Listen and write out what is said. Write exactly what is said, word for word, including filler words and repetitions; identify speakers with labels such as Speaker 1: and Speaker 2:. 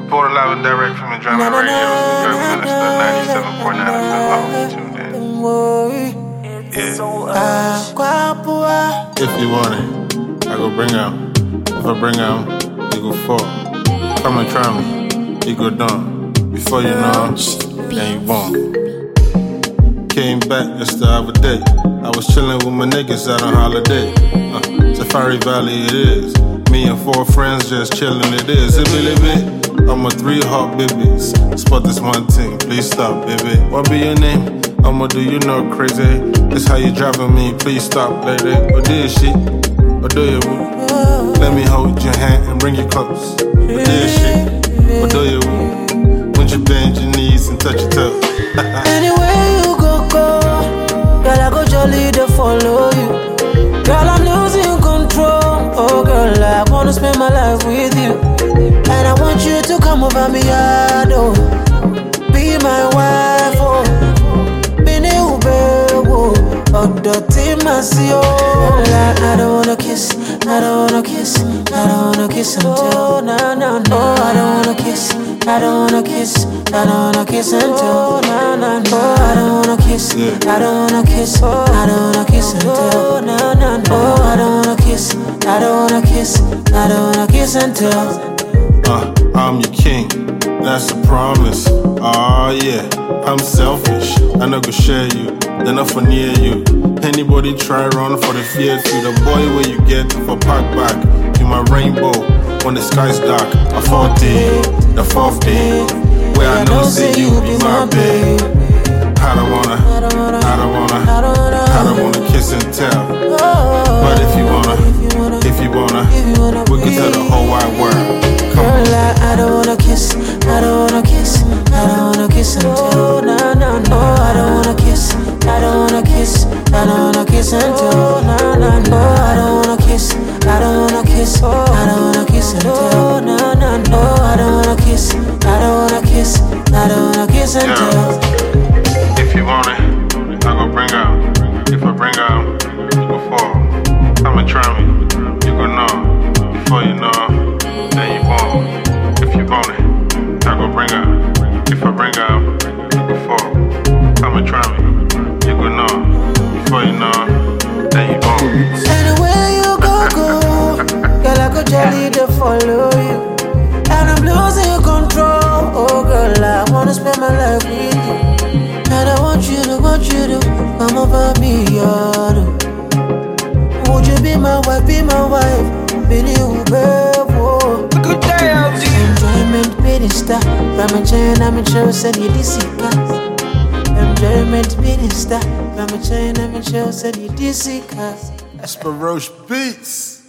Speaker 1: Reported live and direct from the Drama Radio. Drug Minister ninety-seven point nine F M. Tuned in. Yeah. If you want it, I go bring out. If I bring out, you go fall. Come and try me, you go down. Before you know, then you won't. Came back just the other day. I was chilling with my niggas out on holiday. Uh, Safari Valley it is. Me and four friends just chilling it is. It really bit. I'm a three hot babies. Spot this one thing, please stop, baby. What be your name? I'ma do you know crazy. This how you driving me, please stop, lady. Or this shit, or do you woo? Let me hold your hand and bring you close. Or this shit, or do you woo? When you bend your knees and touch your toes.
Speaker 2: Anywhere you go, go. Girl, I go jolly to follow you. Girl, I'm losing control. Oh girl, I wanna spend my life with you. And I want you to come over me, yard, oh. Be my wife, oh. Be new, baby, oh. Oh, dirty, mercy, oh. Like, I don't wanna kiss, I don't wanna kiss, I don't wanna kiss until, no, no, no. Oh, I don't wanna kiss, I don't wanna kiss, I don't wanna kiss until, no, no, no. Oh, I don't wanna kiss, I don't wanna kiss, I don't wanna kiss until, no, no, no. Oh, I don't wanna kiss, I don't wanna kiss, I don't wanna kiss until.
Speaker 1: Uh, I'm your king, that's a promise. Ah, yeah, I'm selfish. I no go share you, then I for near you. Anybody try run for the fear to the boy where you get for park back. You my rainbow when the sky's dark. A fourth day, the fourth day, where I know say you be my babe. I don't wanna, I don't wanna, I don't wanna kiss and tell. But if you wanna, if you wanna, we can tell the whole wide world.
Speaker 2: Girl, I, I don't wanna kiss, I don't wanna kiss, I don't wanna kiss until, no, no, no. I don't wanna kiss, I don't wanna kiss, I don't wanna kiss until, no, no, no. I don't wanna kiss, I don't wanna kiss, I don't wanna kiss until, no, no, no. I don't wanna kiss, I don't wanna kiss, I don't wanna kiss until.
Speaker 1: If you want it, I go bring out. If I bring out, you go fall. Come and try me, you go know. Before you know, then you won't. If you want it, I go bring out. If I bring out, you go fall. Come and try me, you go know. Before you know, then you won't.
Speaker 2: Anywhere you go, go. Girl, I go jolly to follow you. And I'm losing control. Oh girl, I wanna spend my life with you. And I want you to, want you to come over me, yard. Would you be my wife, be my wife? Be new, babe, oh.
Speaker 3: Good day, L G.
Speaker 2: Enjoyment, minister. Ramachayana, I'm sure, said you this. Enjoyment, minister. Ramachayana, I'm sure, said you this.
Speaker 1: That's Baroche Beats.